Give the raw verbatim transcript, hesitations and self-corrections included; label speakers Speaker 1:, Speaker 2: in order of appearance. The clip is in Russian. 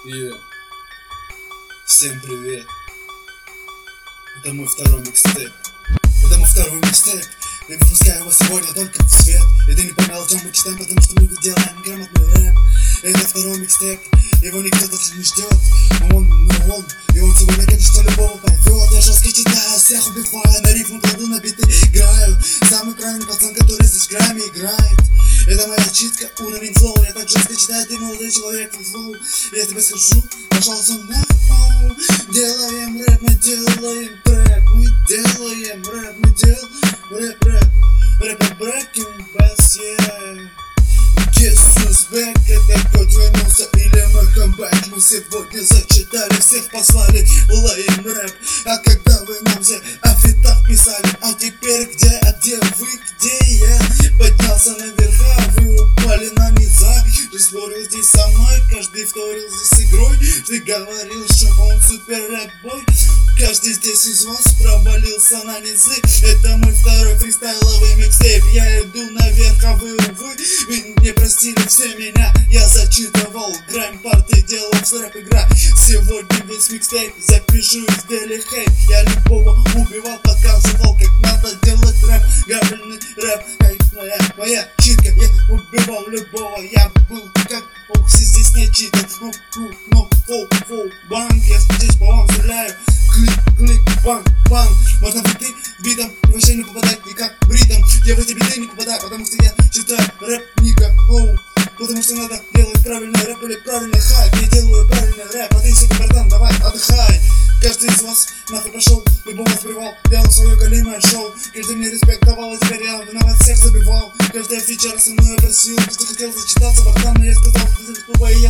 Speaker 1: И всем привет. Это мой второй микстейп. Это мой второй микстейп. Я выпускаю его сегодня только в свет. И ты не понял, о чем мы читаем, потому что мы делаем грамотный рэп. Это второй микстейп. Его никто даже не ждет. Но он, но он, и он сегодня, конечно, любого порвет. Я жестко читаю, всех убиваю, на рифму кладу, на биты играю. Самый крайний пацан, который здесь грамме играет. Это моя читка, уровень флоу. Я так жестко читаю, ты молодой человек, флоу. Я тебе скажу, пожалуйста, нахуй. Делаем рэп, мы делаем трэп. Мы делаем рэп, мы делаем рэп, рэп. Рэп, breaking bass, yeah. Jesus back, это год вернулся или мы камбэк. Мы сегодня зачитали, всех послали, лаем рэп. А когда вы нам за афитах писали, а теперь где, а где вы, где я? Поднялся наверх, а вы упали на низах. Ты спорил здесь со мной, каждый вторил здесь игрой. Ты говорил, что он супер рэп-бой. Каждый здесь из вас провалился на низы. Это мой второй фристайловый микстейп. Я иду наверх, а вы, увы, вы не простили все меня. Я зачитывал грайм-парты, делал рэп-игра. Сегодня весь микстейп запишу из Дели Хейт. Я любого убивал, показывал, как надо делать рэп. Габельный рэп, моя, моя читка. Я убивал любого, я был как Окси, здесь не читал. Ну, ну, ну, фоу, фоу, банк. Я здесь по вам стреляю. Клик, клик, банк, банк. Можно биты битом, вообще не попадать никак бритом. Я в эти биты не попадаю, потому что я читаю рэп Ника, оу. Потому что надо делать правильный рэп или правильный хайп. Я делаю правильный рэп, а ты себе, братан, давай, отдыхай. Каждый из вас нахуй пошел, любого сбривал, делал свое голимое шоу. Каждый мне респектовал, а теперь я виноват, всех забивал. Каждая фича со мной просил, кто хотел зачитаться, братан, но я сказал, что я